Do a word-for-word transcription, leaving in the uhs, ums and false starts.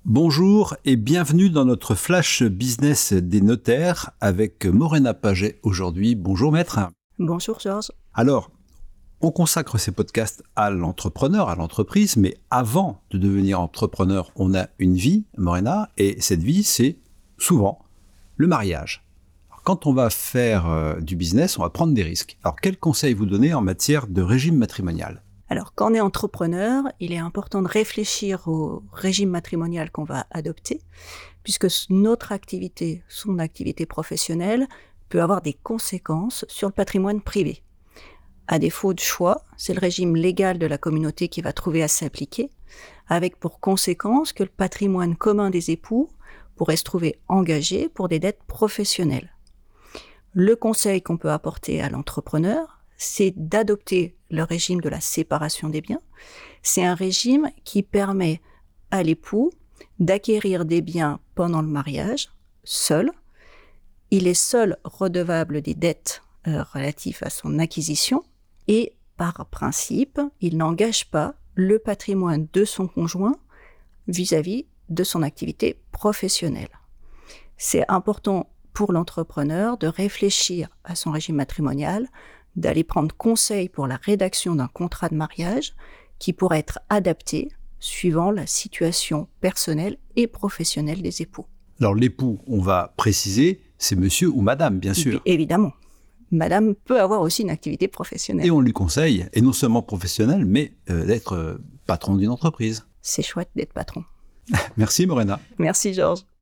Bonjour et bienvenue dans notre flash business des notaires avec Morena Paget aujourd'hui. Bonjour maître. Bonjour Georges. Alors, on consacre ces podcasts à l'entrepreneur, à l'entreprise, mais avant de devenir entrepreneur, on a une vie, Morena, et cette vie, c'est souvent le mariage. Alors, quand on va faire euh, du business, on va prendre des risques. Alors, quels conseils vous donnez en matière de régime matrimonial ? Alors, quand on est entrepreneur, il est important de réfléchir au régime matrimonial qu'on va adopter, puisque notre activité, son activité professionnelle, peut avoir des conséquences sur le patrimoine privé. À défaut de choix, c'est le régime légal de la communauté qui va trouver à s'appliquer, avec pour conséquence que le patrimoine commun des époux pourrait se trouver engagé pour des dettes professionnelles. Le conseil qu'on peut apporter à l'entrepreneur, c'est d'adopter le régime de la séparation des biens. C'est un régime qui permet à l'époux d'acquérir des biens pendant le mariage, seul. Il est seul redevable des dettes euh, relatives à son acquisition et, par principe, il n'engage pas le patrimoine de son conjoint vis-à-vis de son activité professionnelle. C'est important pour l'entrepreneur de réfléchir à son régime matrimonial, d'aller prendre conseil pour la rédaction d'un contrat de mariage qui pourrait être adapté suivant la situation personnelle et professionnelle des époux. Alors l'époux, on va préciser, c'est monsieur ou madame, bien sûr. Et évidemment, madame peut avoir aussi une activité professionnelle. Et on lui conseille, et non seulement professionnelle, mais euh, d'être euh, patron d'une entreprise. C'est chouette d'être patron. Merci Morena. Merci Georges.